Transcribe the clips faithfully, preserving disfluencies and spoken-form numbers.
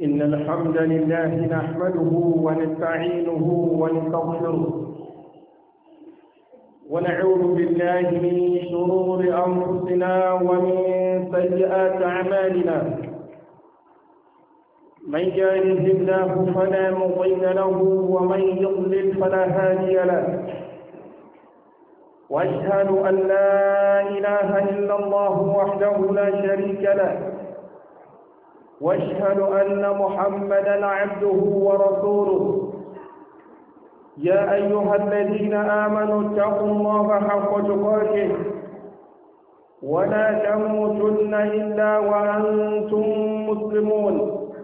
إن الحمد لله نحمده ونستعينه ونستغفره ونعوذ بالله من شرور أنفسنا ومن سيئات أعمالنا. من يهده الله فلا مضل له ومن يضلل فلا هادي له، وأشهد أن لا إله إلا الله وحده لا شريك له، وأشهد أن محمدا عبده ورسوله. يا أيها الذين آمنوا اتقوا الله حق تقاته ولا تموتن إلا وأنتم مسلمون.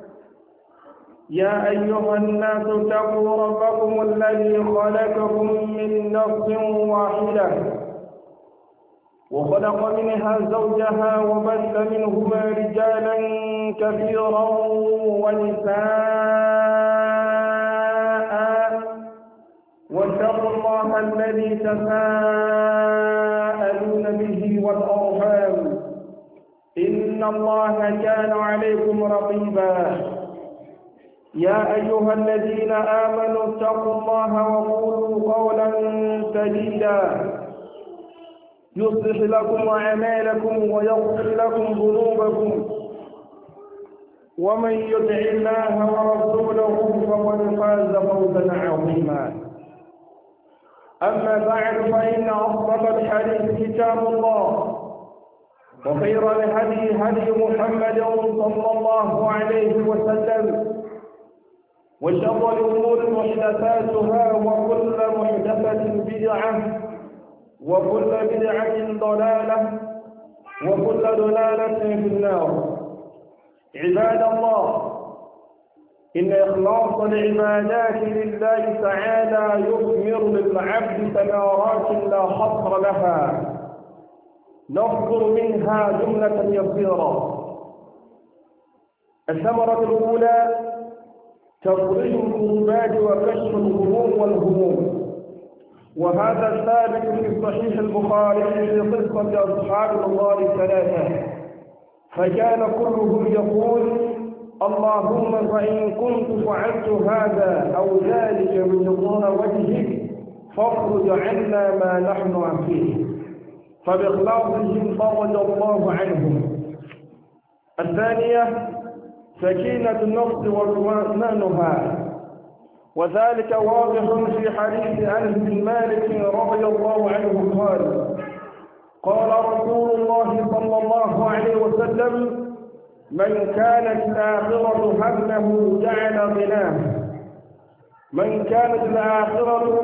يا أيها الناس اتقوا ربكم الذي خلقكم من نفس واحدة وخلق منها زوجها وبث منهما رجالا كثيرا ونساء، واتقوا الله الذي تساءلون به والأرحام إن الله كان عليكم رقيبا. يا أيها الذين آمنوا اتقوا الله وقولوا قولا سديدا يصلح لكم أعمالكم ويغفر لكم ذنوبكم، ومن يطع الله ورسوله فقد فاز فوزا عظيما. أما بعد، فإن أصدق الحديث كتاب الله، وخير الهدي هدي محمد صلى الله عليه وسلم، وشر الأمور محدثاتها، وكل محدثة بدعة، وكل بدعة ضلالة، وكل ضلالة في النار. عباد الله، إن إخلاص العبادات لله تعالى يثمر للعبد ثمرات لا حصر لها، نذكر منها جملة يسيرة. الثمرة الأولى تفريج الكربات وكشف الغموم والهموم، وهذا ثابت في صحيح البخاري في قصة أصحاب الغار الثلاثة، فكان كلهم يقول: اللهم فإن كنت فعلت هذا أو ذلك ابتغاء وجهك فاخرج عنا ما نحن فيه، فبإخلاصهم فرج الله عنهم. الثانية سكينة النفس واطمئنانها، وذلك واضح في حديث أنس بن مالك رضي الله عنه قال: قال رسول الله صلى الله عليه وسلم: من كانت الآخرة همه جعل غناه من كانت الآخرة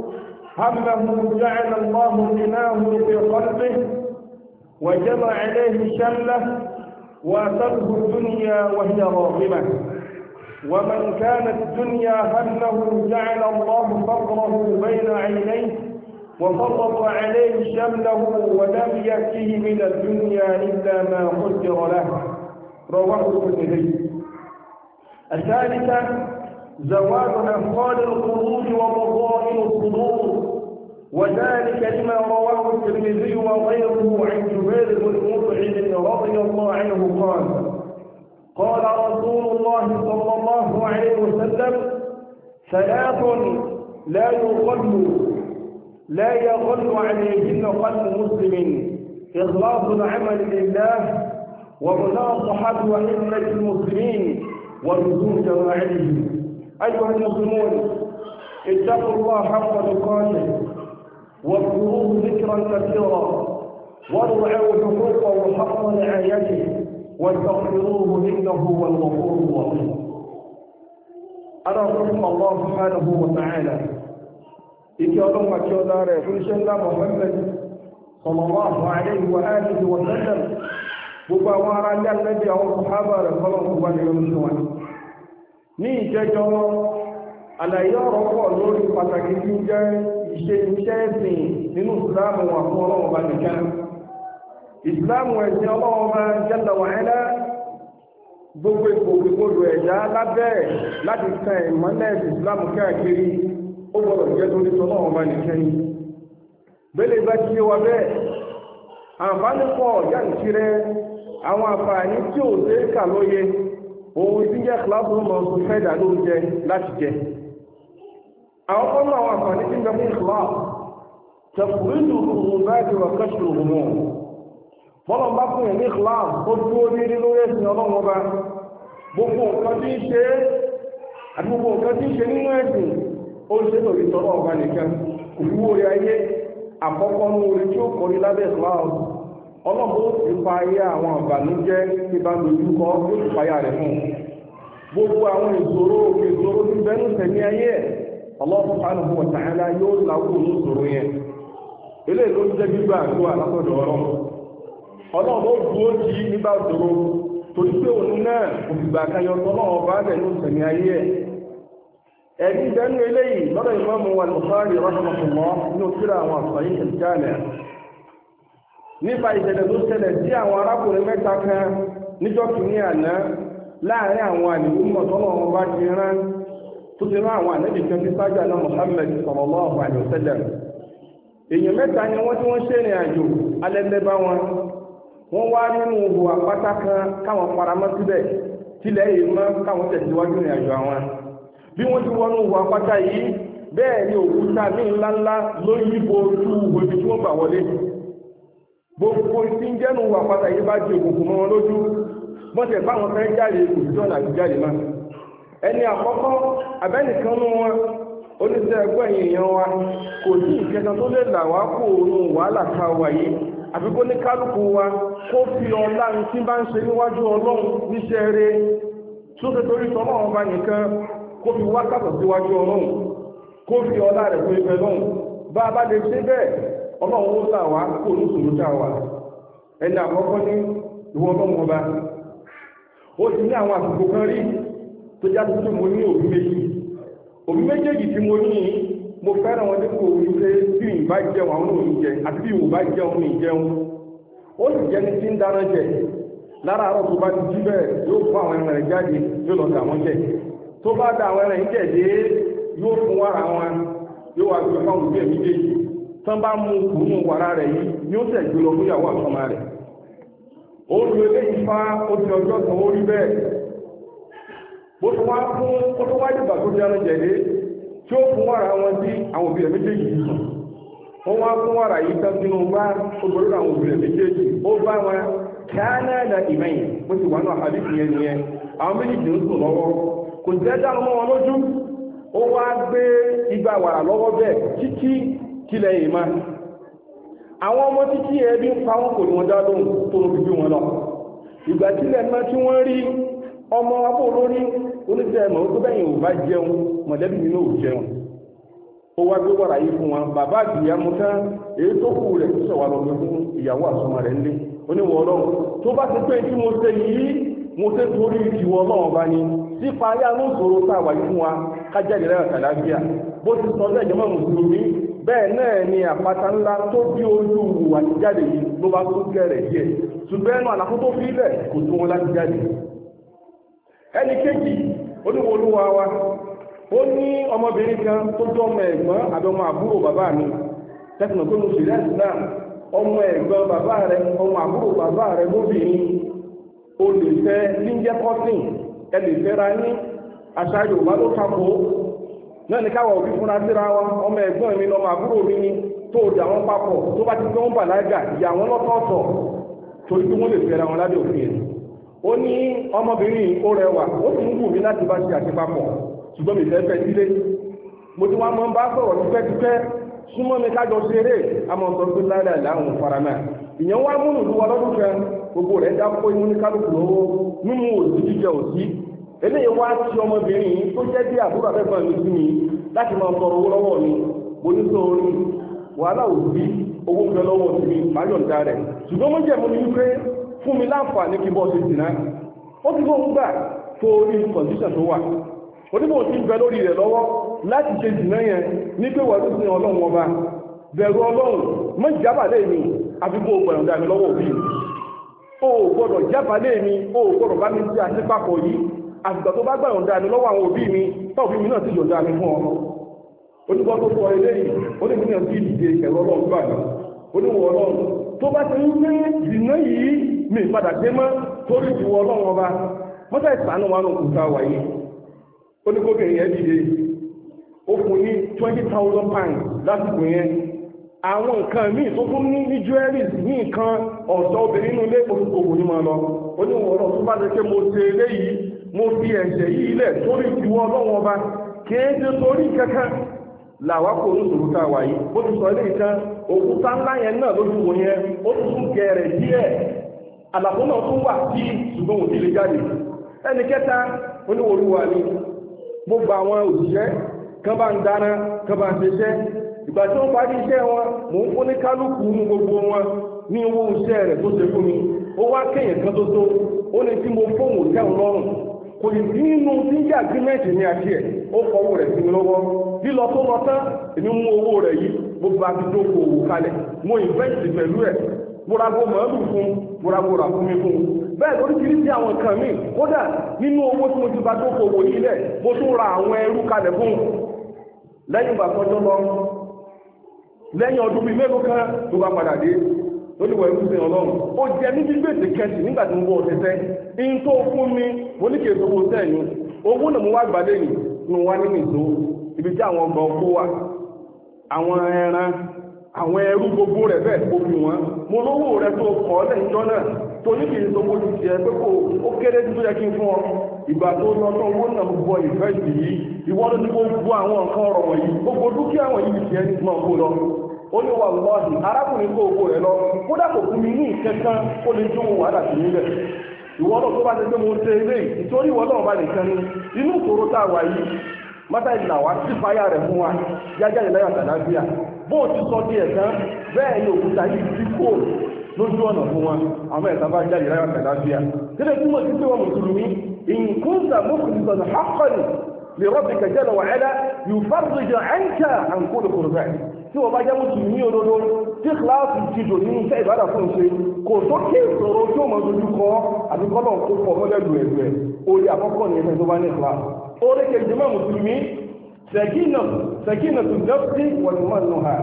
همه جعل الله غناه في قلبه وجمع عليه شمله وأتته الدنيا وهي راغمة. ومن كانت الدنيا همه جعل الله فقره بين عينيه وفرط عليه شمله ولم يأته من الدنيا إلا ما قدر له. رواه الترمذي. الثالثة زوال أنفال القلوب ومضائن الصدور، وذلك لما رواه الترمذي وغيره عن جبير بن مطعم رضي الله عنه قال: قال رسول الله صلى الله عليه وسلم: ثلاث لا يغل لا يغل عليهن قلب مسلم: إخلاص العمل لله، ومناصحة وحملة المسلمين، ولزوم جماعتهم. أيها المسلمون، اتقوا الله حق تقاته، واذكروه ذكرا كثيرا، وارعوا حقوقه حق رعايته، واستغفروه إنه هو الغفور الرحيم. أنا رحم الله سبحانه وتعالى إكي أدوم أكيو داري فنشان الله محمد صلى الله عليه وآله وسلم gbogbo àwọn ará ilé àlẹ́bí àwọn sàhábà rẹ̀ fọ́lọ́n tó bá ní ọdún sí wọn. Ní ìjẹjọ́, àlàyé ọ̀rọ̀ pọ̀ lórí pàtàkì tí ń jẹ́ ìṣe iṣẹ́ ẹ̀sìn nínú ìsìláàmù wà fún ọlọ́run bá nìkan. Ìsìláàmù ẹ̀sìn ọlọ́run bá jalla wa ala, gbogbo ìgbòkègbodò ẹ̀dá lábẹ́ láti tan ìmọ́lẹ̀ ìsìláàmù káàkiri ó gbọ́dọ̀ jẹ́ torí tọ́lọ́run bá nìkan. Bẹ́lẹ̀ bá ti yé wa bẹ́ẹ̀, àǹfààní pọ̀ yáǹkiri àwọn àǹfààní tí ò lè kà lóye òun tí jẹ́ kíláàsì ló mọ̀ ọ́ fẹ́ dà ló ń jẹ láti jẹ àwọn ọmọ àwọn àǹfààní tí ń bẹ fún kíláàsì tẹ̀kùrìdù òun bá ti wà kẹ́sì òun mọ̀ bọ́lọ̀ bá fún yẹn ní kíláàsì ó dúró déédé lórí ẹ̀sìn ọlọ́run ọba gbogbo nǹkan tí ń ṣe àti gbogbo nǹkan tí ń ṣe nínú ẹ̀sìn ó ṣe lórí tọ́lọ́ ọba nìkan kò fi wó orí ayé àkọ́kọ́ ní orí tí ó kọ́ ní lábẹ́ kíláàsì ọlọ́run ó ti pa ayé àwọn àbànújẹ́ tí bá dojú kọ yóò ti payá rẹ̀ fún gbogbo àwọn ìṣòro ìṣòro tí bẹ́nu tẹ̀mí ayé ẹ̀ Allah subhanahu wa ta'ala yóò láwọ́ ní ìṣòro yẹn eléyìí ló ń jẹ́ gbígbà àdúrà látọ̀dọ̀ ọlọ́run ọlọ́run ó dúró jí nígbà ìṣòro torí pé òun náà kò fìgbà kayọ tọ́lọ́run bá bẹ̀ ní tẹ̀mí ayé ẹ̀ ẹ̀rí bẹ́nu eléyìí lọ́dọ̀ Imamu al-Bukhari rahimahullah ní òkúra àwọn àṣàyí ìjálẹ̀ nípa ìṣẹ̀lẹ̀ tó ṣẹlẹ̀ sí àwọn arákùnrin mẹ́ta kan níjọ́ kìíní àná láàrin àwọn àlèwò mọ̀tọ́lọ̀ wọn bá ti rán tó ti rán àwọn ànábì kan tí sájà náà Muhammad sallallahu alaihi wasallam èèyàn mẹ́ta ni wọ́n tí wọ́n ṣe ìrìn àjò alẹ́lẹ́ bá wọn wọ́n wá nínú ihò àpáta kan káwọn paramọ́ síbẹ̀ tilẹ̀ yìí mọ́ káwọn tẹ̀síwájú ìrìn àjò àwọn bí wọ́n ti wọnú ihò àpáta yìí bẹ́ẹ̀ ni òkúta ní ńláńlá ló yíbo ojú ihò ibi tí wọ́n gbà wọlé gbogbo tí ń jẹ́nu wà pátá yìí bá di òkùnkùn mọ́ wọn lójú wọ́n tẹ̀ bá wọn fẹ́ jáde òṣìṣẹ́ ọ̀nà àti jáde máa ẹni àkọ́kọ́ abẹ́nìkan nú wọn oníṣẹ́ ẹgbẹ́ èèyàn wa kò sí ìkẹta tó lè là wá kó òun wàhálà ká wà yìí àfi kó ní kálukú wa kó fi ọlá ní tí bá ń ṣe níwájú ọlọ́run níṣẹ́ rẹ̀ tó ṣe torí tọ́ náà bá nìkan kó fi wá kàtọ̀ síwájú ọlọ́run kó fi ọlá rẹ̀ fún ibẹ̀ lọ́run bá a bá lè ṣe bẹ́ẹ̀ ọlọ́run ó là wá kó ní sòrò tá a wà ẹni àkọ́kọ́ ní ìwọ ọlọ́run ọba ó ti ní àwọn àsìkò kan rí tó já tuntun mo ní òbí méjì òbí méjèèjì tí mo ní mo fẹ́ràn wọn dípò wípé bí ìbá jẹun àwọn òní jẹ àti bí ìwò bá jẹun ní ìjẹun ó sì jẹ́ ní tí ń dáná jẹ lára àárọ̀ tó bá ti jí bẹ́ẹ̀ yóò fún àwọn ẹran rẹ̀ jáde yóò lọ sí àwọn jẹ tó bá da àwọn ẹran yìí jẹ dé yóò fún wàrà wọn yóò wá gbé fáwọn òbí ẹ̀ méjèèjì tán bá mú kùnú wàrà rẹ̀ yìí yóò tẹ̀ gbé lọ fún ìyàwó àtọmọ rẹ̀ ó lu eléyìí fa ó ti ọjọ́ kan ó rí bẹ́ẹ̀ bó tó wá fún ó tó wá dìgbà tó di ẹran jẹ̀dé tí ó fún wàrà wọn sí àwọn òbí rẹ̀ méjèèjì yìí sùn ó wá fún wàrà yìí tán sínú bá ó gbọ́dọ̀ àwọn òbí rẹ̀ méjèèjì ó bá wọn kíánà ẹ̀dà ìmẹ̀yìn bó ti wà náà àdìsí yẹn nìyẹn àwọn méjèèjì ń sùn lọ́wọ́ kò jẹ́ dáhùn mọ́ wọn lójú ó wá gbé igba wàrà lọ́wọ́ bẹ́ẹ̀ títí kílẹ̀ yìí máa àwọn ọmọ títí ẹbí ń pa wọn kò ní wọn dá lóhùn tó ló fi bí wọn lọ ìgbà tílẹ̀ máa tí wọ́n rí ọmọ abó olórí oníṣẹ́ ẹ̀mọ̀ tó bẹ́yìn ò bá jẹun mọ̀lẹ́bí mi náà ò jẹun ó wá gbé wàrà yìí fún wọn bàbá àtìyá mu tán èyí tó kù rẹ̀ tó sọ̀wá lọ fún ìyàwó àsọmọ rẹ̀ ńlé oníwọ̀ ọlọ́run tó bá ti pé tí mo ṣe yìí mo ṣe torí ìwọ ọlọ́run bá ní sípa ayé àánú ìṣòro tá a wà yìí fún wa kájáde lẹ́yìn àtàlábíà bó ti sọ lẹ́jọ́ mọ́ mùsùlùmí bẹ́ẹ̀ náà ni àpáta ńlá tó bí ojú wà ní jáde yìí ló bá tó gẹ̀rẹ̀ díẹ̀ ṣùgbọ́n ẹnu àlàfo tó fi ilẹ̀ kò tó wọn láti jáde ẹni kéjì oníwolúwa wa ó ní ọmọbìnrin kan tó jọ ọmọ ẹ̀gbọ́n àbí ọmọ àbúrò bàbá mi tẹ́sán pé mo sì rẹ́sì náà ọmọ ẹ̀gbọ́n bàbá rẹ ọmọ àbúrò bàbá rẹ lóbìnrin o lè fẹ́ ní jẹ́ kọ́sìn ẹ lè fẹ́ra ní àṣà Yorùbá ló takò náà ní káwọ̀ òbí fúnra síra wọn ọmọ ẹ̀gbọ́n mi lọ́mọ àbúrò mi ní tó dà wọn papọ̀ tó bá ti gbé wọn bàlágà ìyá wọn lọ́tọ̀ọ̀tọ̀ torí pé wọ́n lè fẹ́ra wọn lábẹ́ òfin ẹ̀ ó ní ọmọbìnrin ó rẹwà ó sì ń wù mí láti bá ṣe àṣepapọ̀ ṣùgbọ́n mi fẹ́ fẹ́ sílé mo ti wá mọ́ bá sọ̀rọ̀ tipẹ́tipẹ́ súnmọ́ mi kájọ ṣeré àmọ́ sọ pé láìla ìlànà farama ìyẹn wá múnú lu ọlọ́dún kan gbogbo rẹ̀ dákó inú ní kálukú lọ́wọ́ mímú òsì jíjẹ òsì eléyìí wá sí ọmọbìnrin tó jẹ́ bí àbúrò abẹ́gbọ́n mi sí mi láti máa sọ̀rọ̀ owó lọ́wọ́ mi mo ní sọ orí wàhálà òsì owó ń bẹ lọ́wọ́ sí mi má yọ̀ǹda rẹ̀ ṣùgbọ́n mo jẹ́ mo ní wípé fún mi láǹfààní kí n bọ́ ṣe sì náà ó ti fóun gbà tó orí kọ̀ǹdíṣàn tó wà onímọ̀ tí ń bẹ lórí rẹ̀ lọ́wọ́ láti ṣe jìnnà yẹn ní pé wọ́n ti sin ọlọ́run ọba bẹ̀rù ọlọ́run mọ́ ìjábàlẹ̀ mi àfi kó o gbọ̀dọ̀ dá mi lọ́wọ́ òbí o gbọ́dọ̀ jábàlẹ̀ mi o gbọ́dọ̀ bá mi sí àṣepapọ̀ yìí àgbà tó bá gbọ̀dọ̀ dá mi lọ́wọ́ àwọn òbí mi tó òbí mi náà ti yọ̀ǹda mi fún ọ onígbọ́ tó sọ eléyìí onígbọ́ náà ti dìde ẹ̀rọ ọlọ́run gbà mí oníwọ̀ ọlọ́run tó bá ti ń gbé jìnnà yìí mi padà dé mọ́ torí ìwọ ọlọ́run ọba mọ́tà ìsànú wa ló kù tá a wáyé ó ní kókè yẹn dìde ó fún ní twenty thousand pounds lásìkò yẹn àwọn nǹkan míì tó fún ní ní jewelries ní nǹkan ọ̀ṣọ́ obìnrin nínú ilé òkú ní máa lọ ó ní wọ́n lọ tó bá ṣe pé mo ṣe eléyìí mo fi ẹ̀ṣẹ̀ yìí lẹ̀ torí ìwọ ọlọ́wọ́n ọba kéde torí kankan làwa kò ní sòrò tá a wáyé ó ti sọ ilé ìtàn òkúta ńlá yẹn náà lójú wọn yẹn ó tún gẹ̀rẹ̀ díẹ̀ àlàfo náà tún wà sí ṣùgbọ́n òdì lè jáde ẹni kẹta oníwòlúwa ni gbogbo àwọn òṣìṣẹ́ kan bá ń dáná kan bá ń ṣiṣẹ́ ìgbà tí wọ́n parí iṣẹ́ wọn mò ń fún ní kálukú ní gbogbo wọn ní owó iṣẹ́ rẹ̀ tó ṣe fún mi ó wá kéèyàn kan tó tó ó ní tí mo fóun òtẹ́hùn lọ́rùn kò sì sí nínú tí ń jẹ́ àgírímẹ́ǹtì ní àti ẹ̀ ó fọwọ́ rẹ̀ sí mi lọ́wọ́ lílọ tó lọ tán èmi mú owó rẹ̀ yìí gbogbo àbíjó kò wò kalẹ̀ mo ìnvẹ́ǹtì pẹ̀lú ẹ̀ múrago màálù fún múrago rà fún mi fún bẹ́ẹ̀ lórí kiri sí àwọn nǹkan míì kódà nínú owó tí mo ti bá tó kòwò yìí lẹ̀ mo tún ra àwọn ẹrú kalẹ̀ fún lẹ́yìn ìgbà tọ́jọ́ lọ lẹ́yìn ọdún bíi mélòó kan tó bá padà dé lóníwọ̀ ẹrú sí ọlọ́run ó jẹ níbi gbèsè kẹsì nígbà tí mo bọ́ ọ̀tẹ́tẹ́ in tó fún mi mo ní kí èso owó sẹ́yìn owó náà mo wá gbà lẹ́yìn mo wá nínú ìṣó ibi tí àwọn ọgbà ọkọ wà àwọn ẹran àwọn ẹrú gbogbo rẹ̀ bẹ́ẹ̀ kó fi wọn mo lówó rẹ̀ tó kọ́ lẹ́yìn jọ náà tó ní kí èso owó ti tiẹ̀ pé kò ó kéré tó yẹ kí n fún ọ ìgbà tó lọ tán owó náà gbọ́ ìfẹ́ ìsì yìí ìwọ ló ní gbogbo àwọn nǹkan ọ̀rọ̀ wọ̀nyí gbogbo dúkìá wọ̀nyí ti tiẹ̀ ní máa kó lọ ó ní wà lọ́ọ̀dì arákùnrin kó owó rẹ̀ lọ kódà kò fún mi ní ìkẹ́kán ó lè jó wàhálà sí níbẹ̀ ìwọ náà tó bá ti pé mo ṣe ilé ìtorí ìwọ náà bá nìkan ní inú ìṣòro tá a wà yìí mọ́tà ìlà wá sí fáyà rẹ̀ fún wa yájá ìlẹ́yà tàdáfíà bó ti sọ díẹ̀ tán bẹ́ẹ̀ ni òkúta yìí ti kó lójú ọ̀nà fún wa àwọn ẹ̀ta bá jáde ìlẹ́yà tàdáfíà tẹ́lẹ̀ tí mo ti pé wọn mùsùlùmí ìkúnta mọ́kùnrin haqqan li rabbika jalla wa ala yufarrij anka an kulli kurban tí wọ́n bá jẹ́ mùsùlùmí òdodo tí kíláàsì ti dò nínú iṣẹ́ ìbádà fún ṣe kò tó kí ìṣòro tí ó mọ̀ lójú kọ́ àbíkọ́lọ̀ kó pọ̀ mọ́lẹ́lù ẹ̀gbẹ́ orí àkọ́kọ́ ní ẹgbẹ́ tó bá ní kíláàsì orí kejì mọ́ mùsùlùmí sẹ̀kínà sẹ̀kínà tó dẹ́kí wọ̀nyíwọ̀n nù ha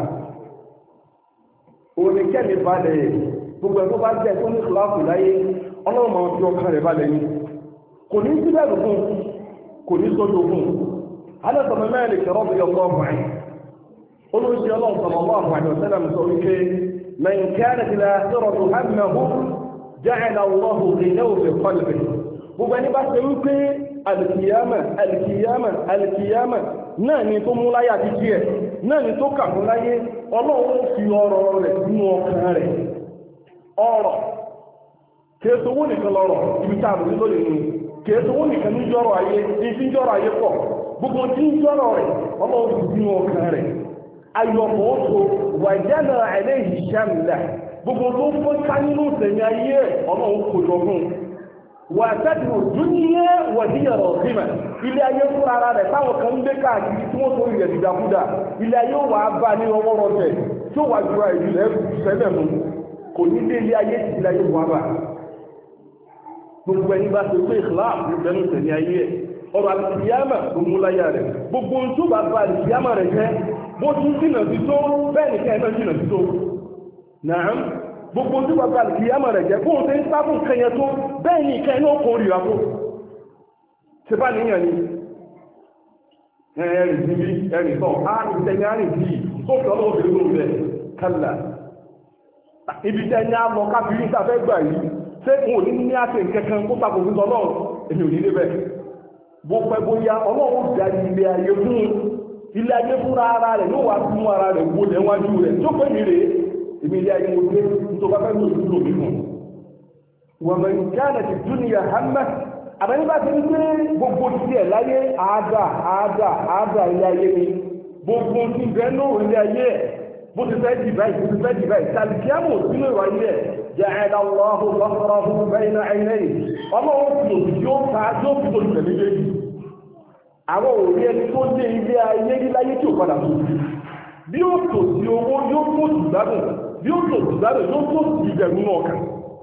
orí kẹ́mi balẹ̀ gbogbo ẹ̀ tó bá jẹ́ tó ní kíláàsì láyé ọlọ́run máa fi ọkàn rẹ̀ balẹ̀ ni kò ní síbẹ̀ lókun kò ní sọ́dọ̀ òkun alẹ́sọ̀mọ́ mẹ́rin kẹrọ́ bí ọlọ́run olùsí ọlọ́run sallallahu alaihi wasallam sọ wípé man kanat al-akhiratu hammahu ja'ala Allahu ghinahu fi qalbihi gbogbo ẹni bá ṣe wípé alìkìyàmà alìkìyàmà alìkìyàmà náà ni tó mú láyé àti díẹ̀ náà ni tó kà fún láyé ọlọ́run fi ọrọ̀ rẹ̀ sínú ọkàn rẹ̀ ọrọ̀ kèésowó nìkan lọ́rọ̀ ibi tá a bò ní lónìí ni kèésowó nìkan ní jọ́rọ̀ ayé ní jọ́rọ̀ ayé pọ̀ gbogbo tí ń jọ́rọ̀ rẹ̀ ọlọ́run fi sínú ọkàn rẹ̀ ayọ̀pọ̀ oṣù wàjánà àìlẹ́yìn ṣàmìlà gbogbo tó fún ká nínú ìsẹ̀mí ayé ọmọ òkòjọ fún wà tẹ́tì òdúnyé wàdíyàrọ̀ ọ̀símà ilé ayé fún ara rẹ̀ táwọn kan ń gbé káàkiri tí wọ́n tó ilẹ̀ dìdàkúdà ilé ayé wà á bá ní ọwọ́ rọ̀tẹ̀ tí ó wà jùlọ ìdílé sẹ́lẹ̀ mú kò ní dé ilé ayé tí ilé ayé wà bá gbogbo ẹni bá ti pé ìkìláàfù ìbẹ̀rù ìsẹ̀mí ayé ọ̀rọ̀ àlìkìyàmà tó mú láyà rẹ̀ gbogbo ohun tó bá bá àlìkìyàmà rẹ̀ jẹ́ bó tún jìnà sí tó bẹ́ẹ̀ ní kẹ́ẹ̀mẹ́ jìnà sí tó náà gbogbo tí wà bàlì kìí àmà rẹ̀ jẹ́ kó ń tẹ́ ń sáfún kẹyẹ tó bẹ́ẹ̀ ní kẹ́ẹ̀ẹ́ náà kò rí àpò ṣe bá níyàn ni ẹ̀rìn sí bí ẹ̀rìn sọ á ìtẹ̀yìn àrìn sí tó fi ọlọ́wọ́ bèèrè lóun bẹ̀ kálà ibi tẹ́yìn á lọ káfírí ìtafẹ́ gbà yìí ṣé n ò ní ní àti nǹkankan kó tako fún ọlọ́run èmi ò ní débẹ̀ bó pẹ́ bóyá ọlọ́run dá ilé ayé fún ilé ayé fúnra ara rẹ̀ ló wà fún ara rẹ̀ wo lẹ́ wájú rẹ̀ tó pé mi rè é èmi ilé ayé mo dé tó bá fẹ́ lò sí lòmí fún wọ́n mọ̀ ìjánu ti dúnìyà hàmà àbẹ́ni bá ti ń gbé gbogbo tiẹ̀ láyé àádà àádà àádà ilé ayé ni gbogbo ti bẹ́ẹ̀ náà ilé ayé ẹ̀ bó ti fẹ́ dì báyìí bó ti fẹ́ dì báyìí tàbí kí á mọ̀ sínú ìwà ilé ẹ̀ ja'ala Allahu basarahu bayna 'aynayhi ọlọ́run fi òbí yóò ká yóò fi tó ìfẹ́ méjèèjì àwọn òrí ẹni tó dé ilé ayé níláyé tí ò padà tó bí ó tò sí owó yóò tó sì gbádùn bí ó tò sí gbádùn yóò tó sì ìbẹ̀rù náà kàn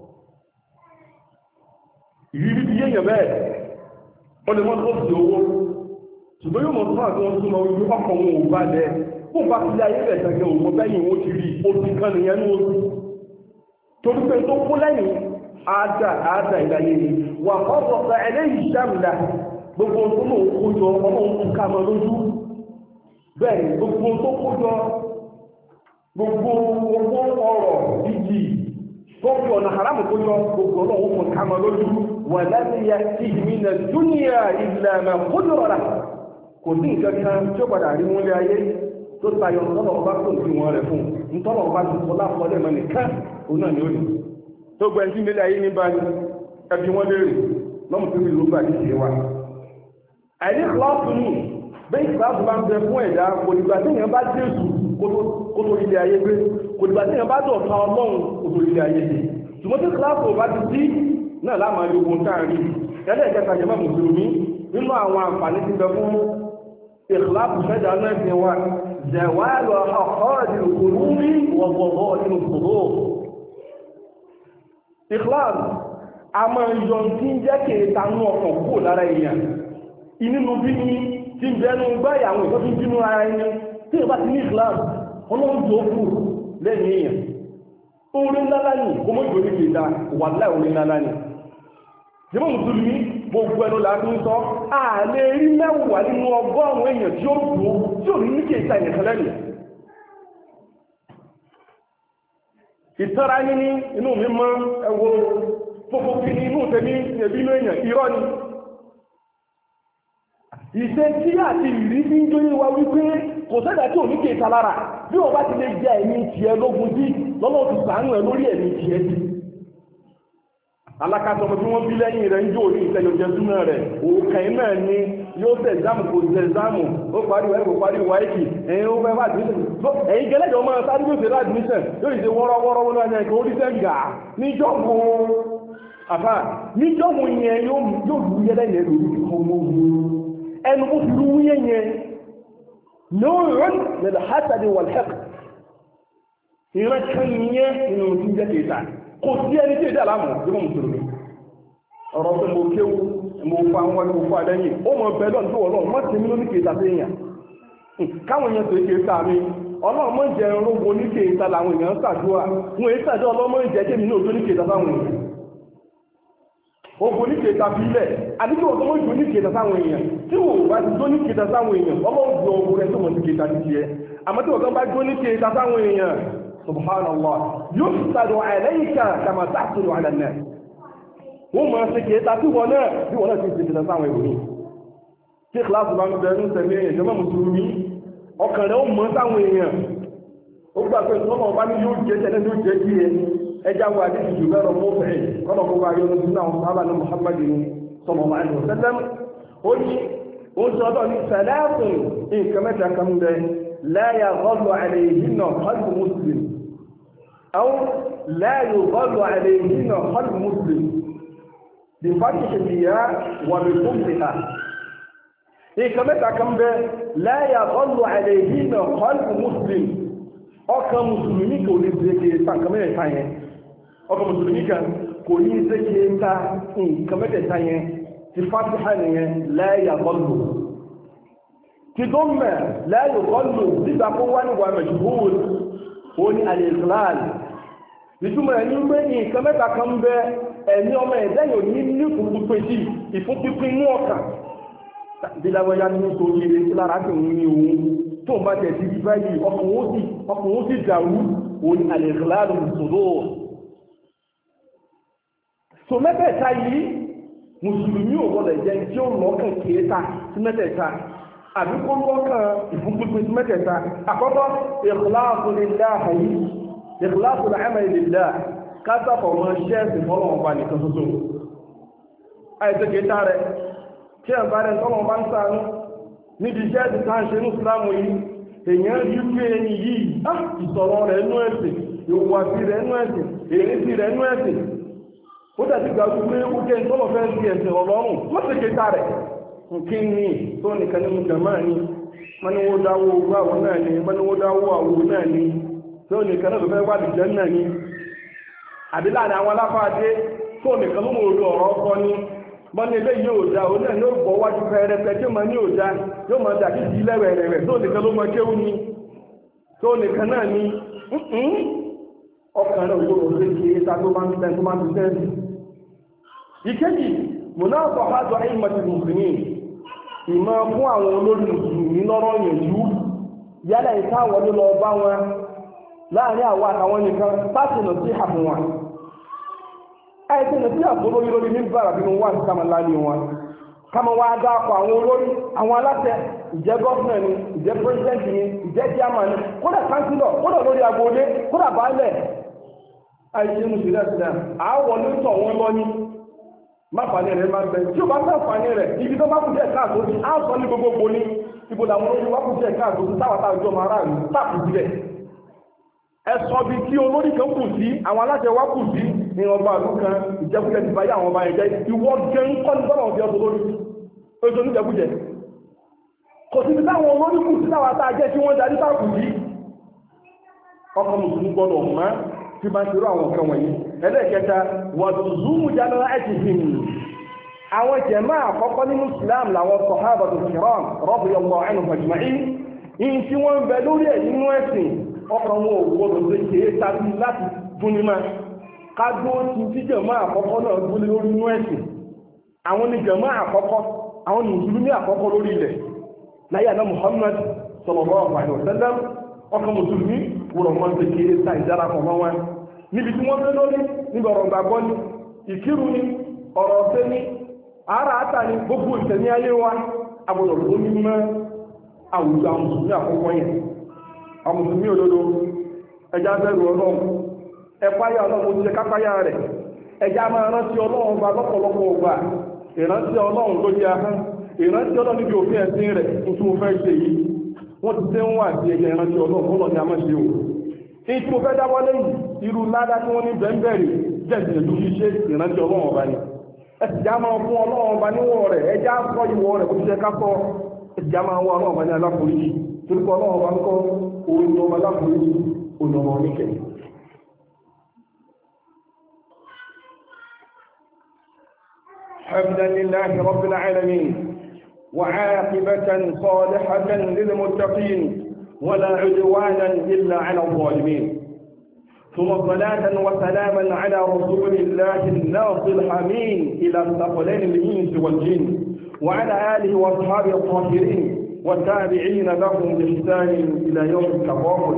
ìrírí ti yéèyàn bẹ́ẹ̀ ó lè mọ́ tó sí owó ṣùgbọ́n yóò mọ̀ tó àti wọn súnmọ́ ojú ọkọ̀ wọn ò bá lẹ̀ kó bá ti ayé rẹ̀ tẹ̀gẹ̀ òun bẹ́yìn wọn ti rí oṣù kan nìyẹn ní oṣù torí pé tó kó lẹ́yìn àádà àádà ìdáyé ni wà fọ́fọ́fọ́ ẹlẹ́yìí sàmìlà gbogbo tó mọ̀ kójọ ọmọ òun ká mọ lójú bẹ́ẹ̀ gbogbo tó kójọ gbogbo owó ọrọ̀ ìjì tó fi ọ̀nà haramu kójọ gbogbo ọlọ́run fún ká mọ lójú wà láti ya sí ìmìnà dúnìyà ìlànà kójọ rà kò sí nǹkan kan tí ó padà rí múlẹ̀ ayé tó tayọ ntọ́nà ọba tó ti wọn rẹ̀ fún ntọ́nà ọba tó kọlá fọlẹ́ mọ́ nìkan òun náà ni ó ní tó gbẹ́ ní ilé ayé ní báyìí ẹbí wọn léèrè lọ́mù tó rí lóògbà ní ìṣe wa àìní kíláàsì ní bẹ́ẹ̀ kíláàsì bá ń bẹ fún ẹ̀dá kò dìgbà tí èèyàn bá dẹ́sù kó tó ilé ayé gbé kò dìgbà tí èèyàn bá dọ̀ta ọlọ́run kó tó ilé ayé gbé ṣùgbọ́n tí kíláàsì ò bá ti sí náà láàmà ní ogun táàrí ẹlẹ́ẹ̀kẹta jẹ́ mọ́ mùsùlùmí nínú àwọn àǹfààní ti bẹ fún ìkìláàsì fẹ́dà náà fi wá زوال أخراج القلوب وظواهر الصدور إخلاص àmọ́ ìyọ̀n tí ń jẹ́ kèéta ní ọkàn kúrò lára èèyàn inú bí ní tí ń bẹnu gbáyà àwọn ìtọ́jú bínú ara ẹni tí ìbá ti ní Islam ọlọ́run tó kù lẹ́yìn èèyàn orí ńlá ní kó mọ́ ìgbòrí kèéta wà láì orí ńlá ní jẹ́mọ́ mùsùlùmí gbogbo ẹnu láti ń sọ ààlẹ́ rí mẹ́wàá nínú ọgọ́rùn-ún èèyàn tí ó dùn tí ò ní ní kèéta ìyẹ̀kan lẹ́yìn ìtara níní inú mi mọ́ ẹwọ fòfò kí ní inú tẹ́mí ẹbí inú èèyàn irọ́ ni ìṣe tí àti ìrí tí ń jóyé wa wípé kò sẹ́dà tí ò ní kèéta lára bí wọ́n bá ti lè jẹ́ ẹ̀mí tiẹ̀ lógun sí lọ́lọ́ ti sàánú ẹ̀ lórí ẹ̀mí tiẹ̀ sí alákàtọ̀ ọmọ tí wọ́n bí lẹ́yìn rẹ̀ ń jò ní ìtẹ̀yọ̀jẹ́ súnmọ́ rẹ̀ òkàn náà ni yóò tẹ̀ zámù kò tẹ̀ zámù ó parí wáyé kò parí wáyé ẹ̀yìn ó fẹ́ fà admission ẹ̀yìn gẹ́lẹ́jọ́ ọmọ sáré yóò ṣe admission yóò ṣe wọ́rọ́wọ́rọ́ wọn náà kò rí sẹ́ǹgà níjọ́bù àfà níjọ́bù yẹn yóò lù yẹlẹ́ yẹn lórí ọmọ ẹnu kó fi rú yẹn yẹn lóòrùn lẹ́lẹ̀ hásàdì wàlhẹ́k ìran kan yẹn inú tí ń jẹ́ kéta kò sí ẹni tí èdè àlámù tí wọ́n mùsùlùmí ọ̀rọ̀ pé mo kéwú mo fa wọn ní mo fa lẹ́yìn ó mọ̀ bẹ́ẹ̀ lọ́nà tó wọ́n lọ́wọ́ mọ́ sí mi lóní kéta sí èèyàn káwọn èèyàn tó kéta mi ọlọ́run mọ́ jẹ rogo ní kéta làwọn èèyàn ṣàdúrà wọn èyí ṣàdúrà ọlọ́mọ ìjẹ́ kémi ní òjò ní kéta sáwọn èèyàn ogun ní kéta bílẹ̀ àdíjọ́ ọ̀tọ́ mọ́ ìjọ ní kéta sáwọn èèyàn tí wò bá ti jó ní kéta sáwọn èèyàn ọlọ́run gbọ́ ogun rẹ̀ tó mọ̀ sí kéta ti tiẹ̀ àmọ́ tí wọ́n bá jó ní kéta sáwọn èèyàn subhanallah yufsadu alayka kama tahsulu ala an-nas wọ́n máa ṣe kéta tí wọ́n náà bí wọ́n náà ti ṣe kéta sáwọn ìròyìn tí kíláàsì bá ń bẹ̀rù tẹ̀lé èèyàn jẹ́mọ́ mùsùlùmí ọkàn rẹ̀ ó mọ́ sáwọn èèyàn ó gbà pé ìtọ́nà ọba ní yóò jẹ́ tẹ́lẹ̀ yóò jẹ́ kí ẹ ẹjá wa ní ìjù bẹ́rọ mọ́fẹ́ kọ́nà kó wá yọ ní sínú àwọn sábà ní Muhammadu sallallahu alaihi wasallam ó ní ó sọ ọdọ ní sàlẹ́sùn nǹkan mẹ́ta kan bẹ la yaghlu alayhinna qalbu muslim aw la yughlu alayhinna qalbu muslim bí fàtìṣe bìyà wà bí fúnfìhà nǹkan mẹ́ta kan bẹ la yaghlu alayhinna qalbu muslim ọkàn mùsùlùmí kò ní ṣe ta nǹkan mẹ́ta yẹn ọkàn mùsùlùmí kan kò ní ṣe ta nǹkan mẹ́ta yẹn ti fàtìṣà nìyẹn la yaghlu ti gọ́mẹ̀ la yughlu nígbà kó wá ní wà majhul ó ní al-iqlal ìtumọ̀ ẹni pé nǹkan mẹ́ta kan bẹ ẹ̀mí ọmọ ẹ̀dá yóò ní ní ìfúnpípé sí ìfúnpípín inú ọkàn dídáwọ́yá ní nítorí ilé tí lára tí òun ní òun tó bá jẹ́ sí báyìí ọkùnrin ó sì dàrú òun ní al-ighlalu bis-sudur so mẹ́tẹ̀ẹ̀ta yìí mùsùlùmí ò gbọ́dọ̀ jẹ́ tí ó lọ́kàn kéèta sí mẹ́tẹ̀ẹ̀ta àbí kó lọ́kàn ìfúnpípín sí mẹ́tẹ̀ẹ̀ta àkọ́kọ́ ikhlasu lillahi ikhlasu al-amali lillah kátàkọ̀ mọ́ ṣẹ́ẹ̀sì fọ́lọ̀wọ̀n bá nìkan tuntun àìsẹ̀kẹta rẹ̀ tí ẹ̀bá rẹ̀ tọ́lọ̀ bá ń sàánú níbi ṣẹ́ẹ̀sì tá ń ṣe ní ìsìlámù yìí èèyàn rí pé ẹni yìí ìsọ̀rọ̀ rẹ̀ nú ẹ̀sìn ìwàsí rẹ̀ nú ẹ̀sìn èrèsí rẹ̀ nú ẹ̀sìn ó dàbí gbàgbé pé ó jẹ́ ìtọ́lọ̀ fẹ́ sí ẹ̀sìn ọlọ́run lọ́sẹ̀kẹta rẹ̀ nkí ní tó nìkan nínú jàmáà ni wọ́n ní wọ́n dáwó owó àwọn náà ni wọ́n ní wọ́n dáwó àwò náà ni tó nìkan náà fẹ́ wà lìjẹ́ náà ni àbílà ní àwọn aláfáàdé tó nìkan ló mọ̀ orí ọ̀rọ̀ ọkọ ní bọ́n ilé yóò dá o náà yóò bọ̀ wájú pẹ́ẹ́rẹ́pẹ́ tí ó máa ní òjá yóò máa dàbí sí lẹ́wẹ̀ẹ́rẹ̀ tó nìkan ló mọ kéwú ni tó nìkan náà ni ọkàn rẹ̀ òjò òjò kí ẹta tó bá ń tẹ́ tó bá ń tẹ́ ìkejì munasahatu a'immatil muslimin ìmọ̀ fún àwọn olórí mùsùlùmí lọ́rọ̀ yẹ̀jú yálà ìtàwọn ló lọ bá wọn láàrin àwọn àtàwọn nìkan láti nà sí àfún wọn àìsí nà sí àfún lórí lórí ní bàrà bí wọ́n wà sí kàmà láàrin wọn kàmà wá dáàpọ̀ àwọn olórí àwọn aláṣẹ ìjẹ́ gọ́fúnà ni ìjẹ́ pírẹsidẹ́ntì ni ìjẹ́ chairman ni kódà kánsílọ̀ kódà lórí agboolé kódà baálẹ̀ àìsí mùsùlùmí àwọn ló tọ̀ wọn lọ ní máfàní rẹ̀ máa bẹ̀ tí ó bá sáfàní rẹ̀ ibi tó bá kù jẹ́ káàtó sí á sọ ní gbogbo ní ibo làwọn olórí wá kù jẹ́ káàtó sí táwàtà ìjọ máa rà ní táàkù sílẹ̀ ẹ̀sọ́ bí tí olórí kan kù sí àwọn aláṣẹ wá kù sí ní ọba àlú kan ìjẹkújẹ ti báyé àwọn ọba ẹ̀jẹ̀ ìwọ gẹ́ ń kọ́ ní bọ́lá ọ̀fẹ́ ọdún lórí oṣù níjẹkújẹ kò sí ti táwọn olórí kù sí táwàtà jẹ́ tí wọ́n darí táàkù sí ọkọ̀ mùsùlùmí gbọ́dọ̀ mọ́ tí bá ti rú àwọn nǹkan wọ̀nyí ẹlẹ́ẹ̀kẹta wàdùzúmù jáná ẹ̀jìhìn àwọn jẹ̀má àkọ́kọ́ nínú Islam làwọn sọ̀hábàtù kiram radiyallahu anhum ajma'in in tí wọ́n ń bẹ lórí ẹ̀ nínú ẹ̀sìn ọkàn wọn ò gbọdọ̀ ṣe ṣe é tàbí láti dúnnímá kájú ti tí jẹ̀má àkọ́kọ́ náà dúnlé lórí nínú ẹ̀sìn àwọn ni jẹ̀má àkọ́kọ́ àwọn ni mùsùlùmí àkọ́kọ́ lórí ilẹ̀ láyé àná Muhammad sallallahu alaihi wasallam ọkàn mùsùlùmí wúrọ̀ wọn ṣe ṣe é ta ìdárapọ̀ mọ́ wọn níbi tí wọ́n fẹ́ lórí níbi ọ̀rọ̀ gbàgbọ́ ní ìkírù ní ọ̀rọ̀ ọ̀fẹ́ ní ara àtà ní gbogbo ìtẹ̀ní ayé wa agbọ̀dọ̀ tó ní mọ́ àwùjọ àwọn mùsùlùmí àkọ́kọ́ yẹn àwọn mùsùlùmí òdodo ẹja bẹ̀rù ọlọ́run ẹ̀páyà ọlọ́run ó ti kápáyà rẹ̀ ẹja máa rántí ọlọ́run bá lọ́pọ̀lọpọ̀ ọgbà ìrántí ọlọ́run ló jẹ́ ahọ́n ìrántí ọlọ́run níbi òfin ẹ̀sìn rẹ̀ tó mo fẹ́ ṣe yìí wọ́n ti tẹ́ ń wà sí ẹ̀jẹ̀ ìrántí ọlọ́run ọlọ́run ni a máa ṣe o èyí tí mo fẹ́ dáwọ́ lẹ́yìn irú ládá tí wọ́n ní bẹ́ẹ̀bẹ̀rẹ̀ jẹ́sì ìlú ṣíṣe ìrántí ọlọ́run ọba ni ẹ̀sì já máa fún ọlọ́run ọba níwọ̀ rẹ̀ ẹjá sọ ìwọ̀ rẹ̀ kó ṣiṣẹ́ ká sọ ẹ̀sì já máa wọ ọlọ́run ọba ní aláforíjì torí pé ọlọ́run ọba ń kọ́ orin ọba aláforíjì ònàmọ̀ oníkẹ̀. حمدا لله رب العالمين وعاقبة صالحة للمتقين ولا عدوانا إلا على الظالمين ثم صلاة وسلاما على رسول الله الناصر الحميد إلى الثقلين الإنس والجن وعلى آله وأصحابه الطاهرين والتابعين لهم بإحسان إلى يوم التقابل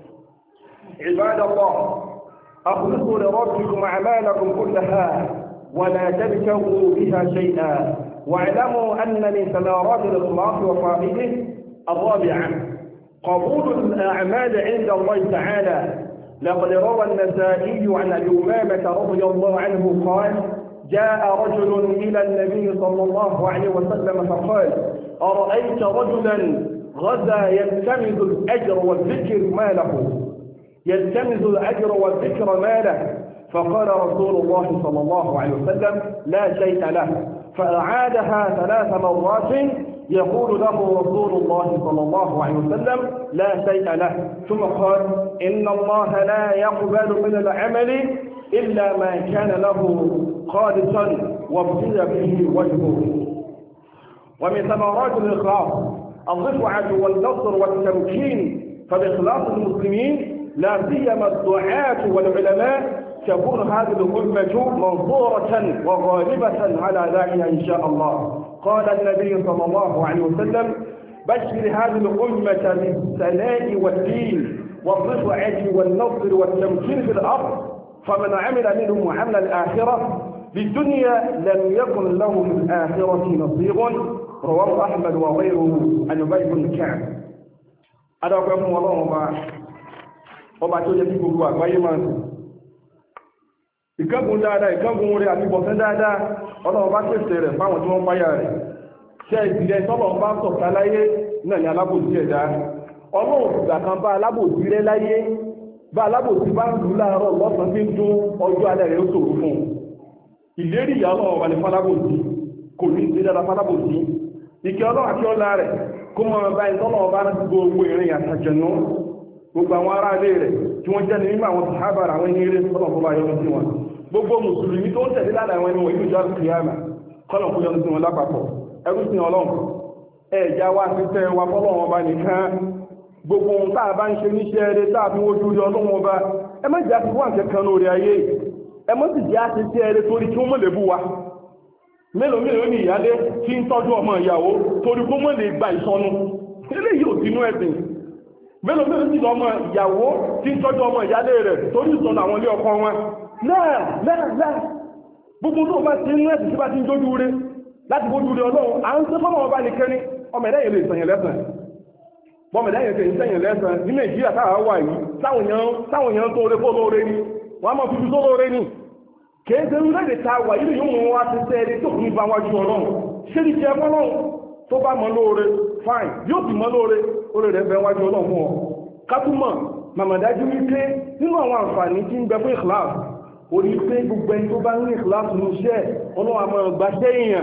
عباد الله أخلصوا لربكم أعمالكم كلها ولا تبتغوا بها شيئا واعلموا أن من ثمرات الإخلاص وفائده الرابعة قبول الأعمال عند الله تعالى لقد روى النسائي عن أبي أمامة رضي الله عنه قال جاء رجل إلى النبي صلى الله عليه وسلم فقال أرأيت رجلا غزا يلتمس الأجر والذكر ما له يلتمس الأجر والذكر ما له فقال رسول الله صلى الله عليه وسلم لا شيء له فأعادها ثلاث مرات يقول له رسول الله صلى الله عليه وسلم لا شيء له ثم قال إن الله لا يقبل من العمل إلا ما كان له خالصا وابتلى به وجهه. ومن ثمرات الإخلاص الرفعة والنصر والتمكين فبإخلاص المسلمين لا سيما الدعاة والعلماء تكون هذه الأمة منصورة وغالبة على ذلك إن شاء الله. قال النبي صلى الله عليه وسلم بشر هذه الأمة بالثناء والدين والرفعة والنصر والتمكين في الأرض فمن عمل منهم عمل الآخرة بالدنيا لم يكن له في الآخرة نصيب. رواه أحمد وغيره عن أبي بن كعب. هذا قول الله وما وما توجد في قلوب أغير ìkẹ́gùn dáadáa ìkẹ́gùn rẹ̀ àti bọ̀sán dáadáa ọlọ́run bá pèsè rẹ̀ fáwọn tí wọ́n páyà rẹ̀ ṣe ìdílé tọ́lọ̀ bá sọ̀tà láyé náà ni alábòsí ẹ̀dá ọlọ́run ìgbà kan bá alábòsí rẹ̀ láyé bá alábòsí bá ń lù láàárọ̀ lọ́sàn tí ń dún ọjọ́ alẹ́ rẹ̀ ó ṣòro fún ìlérí ìyá ọlọ́run wà ní fálábòsí kò ní sí dáadáa fálábòsí ìkẹ́ ọlọ́run àti ọlá rẹ̀ kó mọ ọba ìtọ́lọ̀ bá ń gbogbo ìrìn àtàjẹ̀nú gbogbo àwọn ará ilé rẹ̀ tí wọ́n jẹ́ ní mímọ̀ àwọn sàhábàrà àwọn ẹni eré tọ́lọ̀ fún bá yọ́ sí wọn gbogbo mùsùlùmí tó ń tẹ̀lé lára àwọn ẹni wọ̀nyí ìjọ kìíyàmà kọ́lọ̀ kó yọ́ sí wọn lápapọ̀ ẹrú sí ọlọ́run ẹ̀já wá sí tẹ́ wa fọ́lọ́run ọba nìkan gbogbo ohun tá a bá ń ṣe níṣẹ́ eré tá a fi wojú rí ọlọ́run ọba ẹ má jà sí wọn kẹkan lórí ayé ẹ mọ́ sì jẹ́ àṣìṣe ẹrẹ torí kí wọ́n mọ̀ lè bú wa mélòó mélòó ní ìyálé tí ń tọ́jú ọmọ ìyàwó torí kó mọ̀ lè gba ìsọnù eléyìí ò sínú ẹ̀sìn mélòó mélòó sì lọ́mọ ìyàwó tí ń tọ́jú ọmọ ìyálé rẹ̀ torí ìsọnù àwọn ilé ọkọ wọn náà náà náà gbogbo tó bá ti ń rẹ̀ sí bá ti ń dójú rẹ̀ láti bójú rẹ̀ ọlọ́run à ń sẹ́ fọ́mọ ọba nìkan ní ọmọ ẹ̀dá yẹn lè sẹ̀yìn lẹ́sàn bọ́mọ ẹ̀dá yẹn lè sẹ̀yìn lẹ́sàn ní Nàìjíríà táwa wà yìí táwọn èèyàn tó rẹ̀ fó lóore ni wọ́n á mọ̀ fífi tó lóore ni kìí ṣe orílẹ̀-èdè ta wà yìí yóò mú wa ti sẹ́ ẹni tó kù ní bá wájú ọlọ́run ṣé ní jẹ́ fọ́lọ́run tó bá mọ lóore fine yóò sì mọ lóore oore rẹ̀ bẹ wájú ọlọ́run fún ọ kátúmọ̀ màmàdájú wípé nínú àwọn àǹfààní tí ń bẹ fún ìkìláàsì ó ní pé gbogbo ẹni tó bá ní ìkìláàsì ní iṣẹ́ ọlọ́run àmọ́ gbàṣẹ́ èèyàn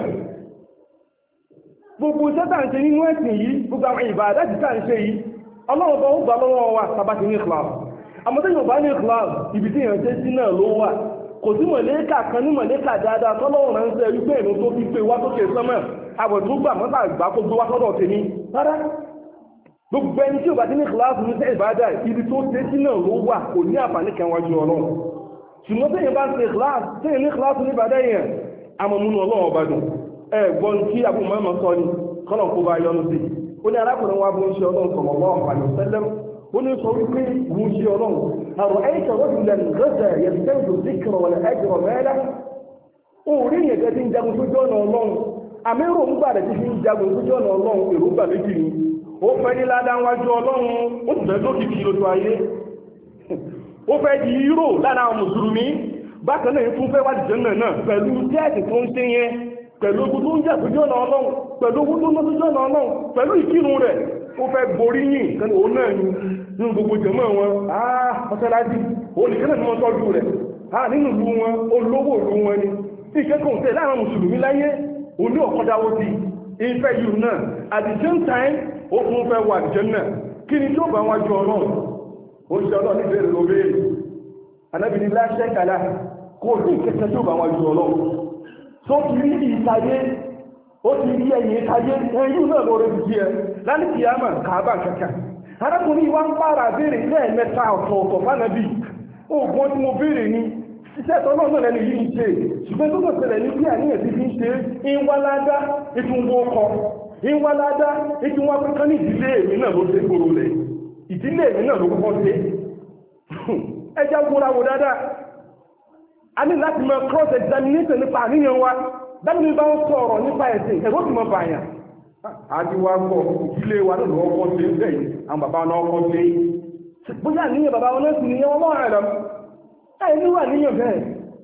gbogbo iṣẹ́ tà ń ṣe nínú ẹ̀sìn yìí gbogbo àwọn ìbàdá ti tà ń ṣe yìí ọlọ́run bá ó gbà lọ́wọ́ wa tàbá ti ní ìkìláàsì àmọ́ tẹ́yìn ò bá ní ìkìláàsì ibi tí èèyàn ṣe sí náà ló wà kò sí mọ̀lẹ́kà kan ní mọ̀lẹ́kà dáadáa tọ́lọ́run ránṣẹ́ wípé ìlú tó fi pé wá sókè sánmà àbọ̀túgbà mọ́tà àgbà kó gbé wá sọ́dọ̀ tèmi rárá gbogbo ẹni tí ò bá ti ní kíláàsì ní sẹ́ ìbádà ibi tó ṣe sí náà ló wà kò ní àǹfààní kan wájú ọlọ́run ṣùgbọ́n tẹ́yìn bá ṣe kíláàsì tẹ́yìn ní kíláàsì ní ìbádà yẹn amọ̀múnú ọlọ́run ọba dùn ẹ gbọ́n tí abúmọ̀ mọ̀ sọ ni kọ́nà kó bá yọnu sí ó ní arákùnrin wa bó ń ṣe ọlọ́run sọ̀rọ̀ wọ́n àlọ́ sẹ́lẹ̀m ó ní sọ wípé mú ṣe ọlọ́run àrùn ẹ̀yìn tọ̀rọ̀ ìlẹ̀ gẹ́gẹ́ yẹ̀sẹ̀ǹdù síkìrọ̀ wọlé ẹ̀jọ̀rọ̀ mẹ́lẹ́ orí yẹn gẹ́gẹ́ tí ń jagun sójú ọ̀nà ọlọ́run àmẹ́rò ń gbà rẹ̀ tí fi ń jagun sójú ọ̀nà ọlọ́run èrò gbà méjì ni ó fẹ́ ní ládáwájú ọlọ́run ó sì fẹ́ lókì kí lójú ayé ó fẹ́ di hírò lára àwọn mùsùlùmí bákan náà fún fẹ́ wájú jẹ́ náà pẹ̀lú jẹ́ẹ̀tì tó ń ṣe yẹn pẹ̀lú ogun tó ń jà sójú ọ̀nà ọlọ́run pẹ̀lú ogun tó ń lọ sójú ọ̀nà ọlọ́run pẹ̀lú ìkírun rẹ̀ ó fẹ́ borí yìn kan òun náà ni nínú gbogbo jẹ̀mọ́ wọn áá mọ́sálásí òun nìkan náà ni wọ́n tọ́jú rẹ̀ áá nínú ìlú wọn olówó ìlú wọn ni ìkẹ́kọ̀ọ́ tẹ̀ láàrin mùsùlùmí láyé òun ní ọ̀kọ́dáwó sí ìfẹ́ yìí náà at the same time ó fún fẹ́ wà jẹ́ náà kí ni tí ó bá wájú ọlọ́run ó ṣe ọlọ́run ní bèèrè ló bèèrè anábìnrin láṣẹ́ kàlá kò sí ìkẹ́kẹ́ tí ó bá wájú ọlọ́run tó ti rí ìtayé ó ti rí ẹ̀yìn ìtayé ẹ̀yìn náà lórí ti ẹ láti kìí àmà kàábà kàkà arákùnrin wa ń pààrà béèrè lẹ́ẹ̀mẹ́ta ọ̀tọ̀ọ̀tọ̀ fánàbí oògùn tí mo béèrè ni iṣẹ́ tọ́lọ́ náà lẹ́nu yìí ń ṣe ṣùgbọ́n tó kọ̀sẹ̀lẹ̀ ní bí àníyàn ti fi ń ṣe ìwáládá ìtúnwó kọ ìwáládá ìtúnwá pẹ́kán ní ìdílé èmi náà ló ṣe gbòrò rẹ̀ ìdílé èmi náà ló kọ́kọ́ ṣe ẹjá gbóra wo dáadáa a ní láti mọ cross examination nípa àníyàn wa dábìlì bá ń sọ̀rọ̀ nípa ẹ̀sìn ẹ̀rọ ti mọ bàyàn àti wa kọ ìdílé wa náà lọ́wọ́ kọ́ ṣe bẹ́ẹ̀ àwọn bàbá náà kọ́ ṣe bóyá àníyàn bàbá wọn náà sì ní ẹwọ́n mọ́ ẹ̀rọ ẹni wà níyàn bẹ́ẹ̀